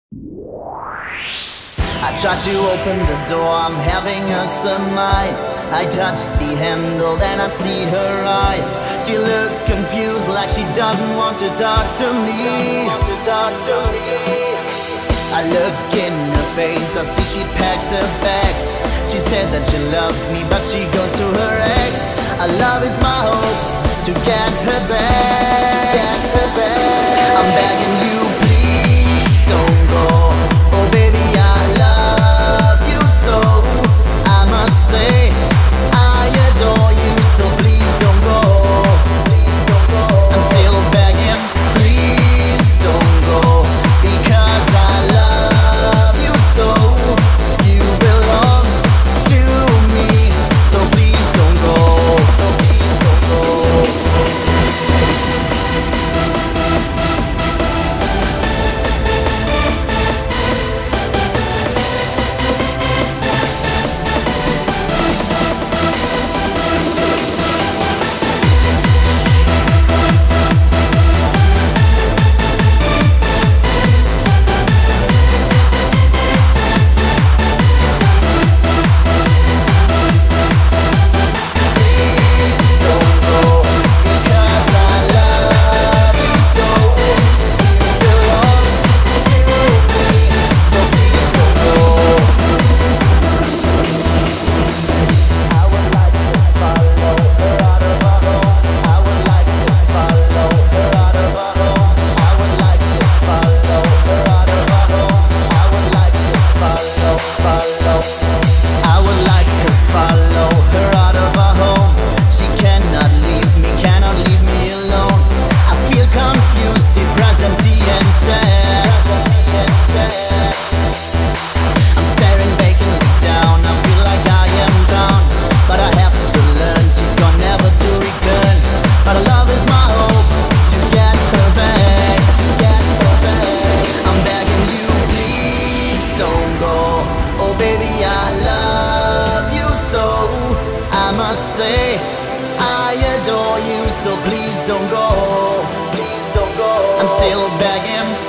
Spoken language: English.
I try to open the door, I'm having a surmise. I touch the handle, then I see her eyes. She looks confused, like she doesn't want to talk to me. I look in her face, I see she packs her bags. She says that she loves me, but she goes to her ex. Our love is my hope to get her back. I'm begging you, please don't go. Oh baby, I love you so. I must say I adore you, so please don't go. I'm still begging, please don't go, because I love you so. You belong to me, so please don't go. I must say I adore you, so please don't go. I'm still begging.